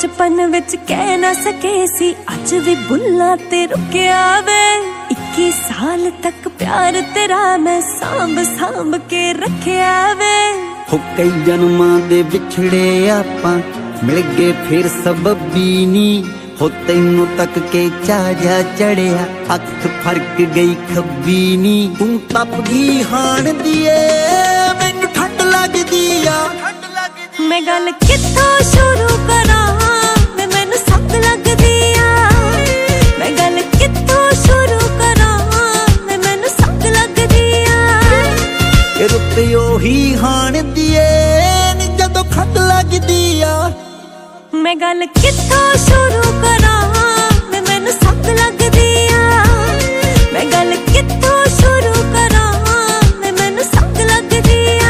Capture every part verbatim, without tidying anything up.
बचपन विच कह ना सके सी अज भी बुल्ला ते रुकिया वे। इक्की साल तक प्यार तेरा मैं सांभ सांभ के रखिया वे। हो कई जन्मां दे विछड़े आपां मिल गए फिर सबबी नी। हो तैनू तक के चाजा चढ़िया अख फरक गई खब्बी नी। तू तप गई हाण दिए मैनू ठंड लगदी आ। मैं गल कित्थों शुरू करा मैं मैनू सख्त लगदी आ। मैं गल कित्थों शुरू करा मैं मैनू सख्त लगदी आ। रुत ओही हाण दिए नी जदों खट लगदी आ। मैं गल कित्थों शुरू करा मैं मैनू सख्त लगदी आ। मैं गल कित्थों शुरू करा मैं मैनू सख्त लगदी आ।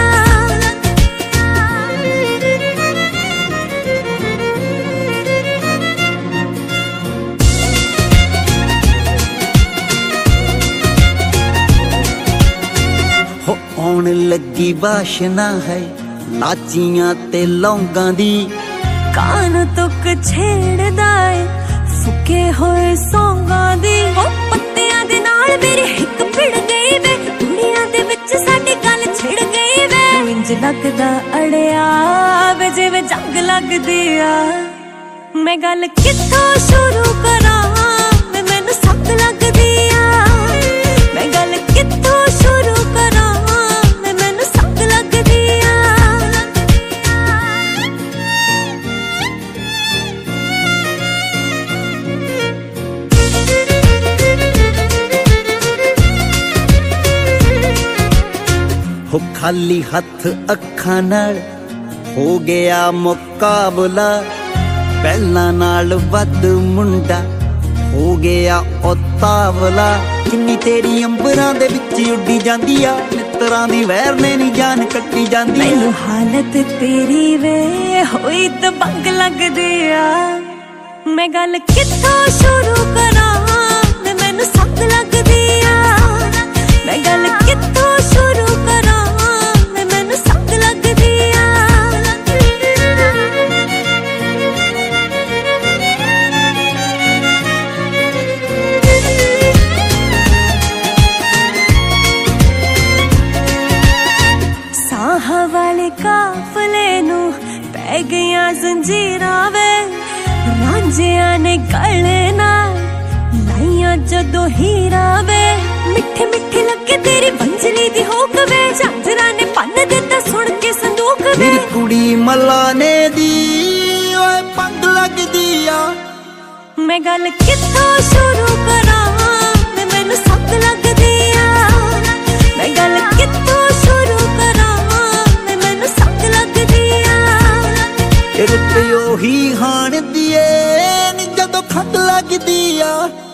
हो आउण लगी वाशना है लाचियां ते लौंगां दी। कान तुक छेड़दा है फुके होए सौंगां दी। ओ पत्तियां दे नाल मेरी हिक भिड़ गई वे। दुनिया दे विच साडी गल छिड़ गई वे। इंज लगदा अड़िया वे जिवें जंग लगदी आ। मैं गल कित्थों शुरू करा मैं मैनू सख्त लगदी आ। मैं गल कित्थों शुरू करा मैं मैनू सख्त लगदी आ। हो खाली हथ अखां नाल हो गया मुकाबला। पहला नाल वध मुंडा हो गया उतावला। किन्नी तेरी अंबरां दे विच उड्डी जांदी आ। मित्तरां दी वैर ने नी जान कट्टी जांदी। मैनू हालत तेरी वे होई ते बंग लगदी आ। मैं गल कित्थों शुरू करा मैं मैनू सख्त लगदी आ। मैं गल कित्थों शुरू करा मैं मैनू सख्त लगदी आ। साहां वाले काफले नू पै गईयां जंजीरां वे। रांझियां ने गले नाल लाइयां जदों हीरा वे। मिठे मिठे लगे तेरी बंजली दी होक वे। झांजरा ने पन्न दिता सुन के संदूक वे। मेरी कुड़ी मलाने दी ओए पंग लगदी आ। मैं गल कित्थों शुरू करा मैं मैनू सख्त लगदी आ। मैं गल कित्थों शुरू करा मैं मैनू सख्त लगदी आ। रुत ओही हाण दिए नी जदों खट लगदी आ।